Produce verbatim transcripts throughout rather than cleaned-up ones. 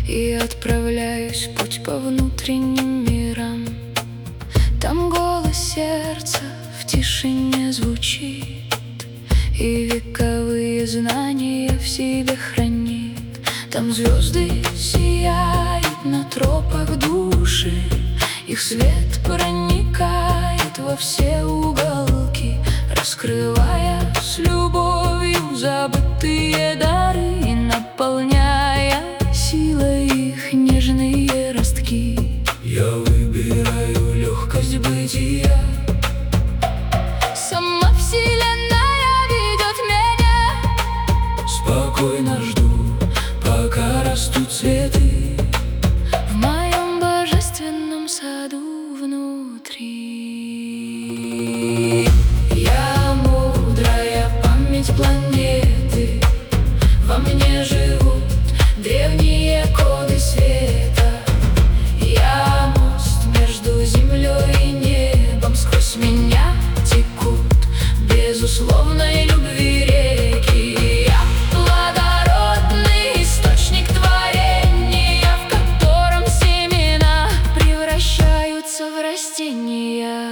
И отправляюсь в путь по внутренним мирам. Там голос сердца в тишине звучит, и вековые знания в себе хранит. Там звезды сияют на тропах души, их свет проникает во все уголки, раскрывая с любовью забытые дары и наполняя силой их нежные ростки. Я выбираю легкость бытия. Сама вселенная ведет меня. Спокойно жду, пока растут цветы В моем божественном саду внутри. Я мудрая память планеты, во мне живут древние коды света. Я мост между землей и небом, сквозь меня текут безусловной любви реки. Я плодородный источник творения, в котором семена превращаются в растения.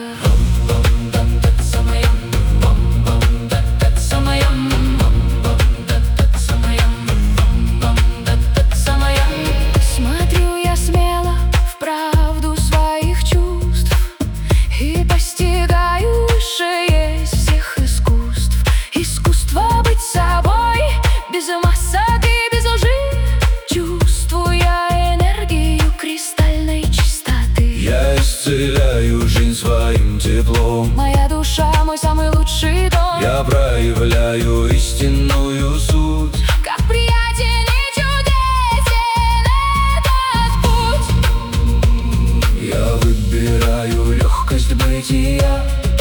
Смотрю я смело в правду своих чувств и постигаю высшее из всех искусств. Искусство быть собой, без масок и без лжи, чувствуя энергию кристальной чистоты. Я исцеляю жизнь своим теплом. Моя душа — мой самый лучший дом. Я проявляю истинную суть. Как приятен и чудесен этот путь. Я выбираю легкость бытия.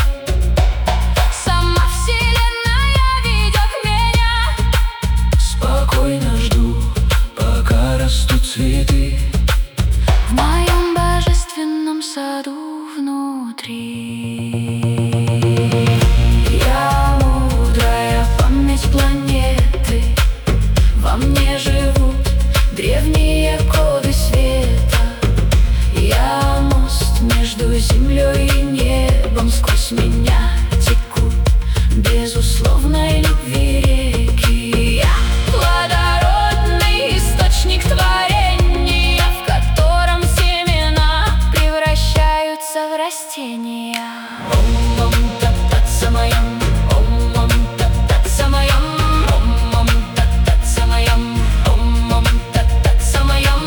Сама вселенная ведет меня. Спокойно жду, пока растут цветы В моем божественном саду внутри. Я мудрая память планеты, во мне живут древние коды света. Я мост между землей и небом, сквозь меня текут безусловной любви реки. Я плодородный источник творения, в котором семена превращаются в растения. Ом-ом-тат-тат-самаям, ом-ом-тат-тат-самаям, ом-ом-тат-тат-самаям, ом-ом-тат-тат-самаям.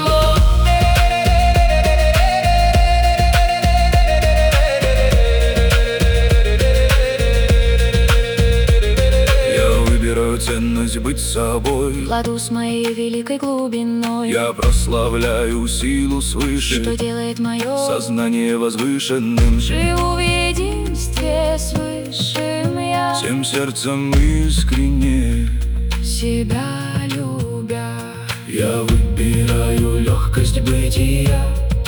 Я выбираю ценность быть собой. Ладу с моей великой глубиной, Я прославляю силу свыше, что делает мое сознание возвышенным. живу в единстве с высшим я, Всем сердцем искренне себя любя. я выбираю легкость бытия.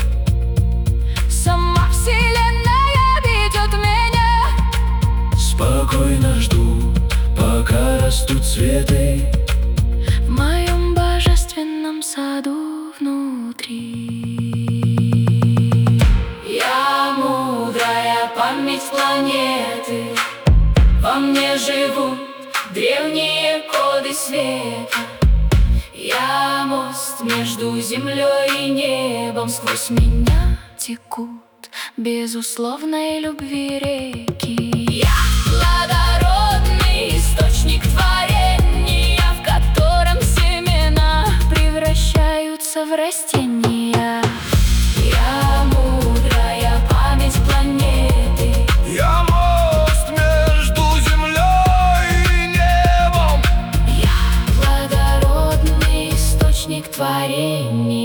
Сама вселенная ведет меня. Спокойно жду, пока растут цветы В моем божественном саду внутри. Я мудрая память планеты, во мне живут древние коды света. Я мост между землей и небом, сквозь меня текут безусловной любви реки. Я плодородный источник творения, в котором семена превращаются в растения. Я мудрая память планеты, Я мост между землей и небом. я плодородный источник творения.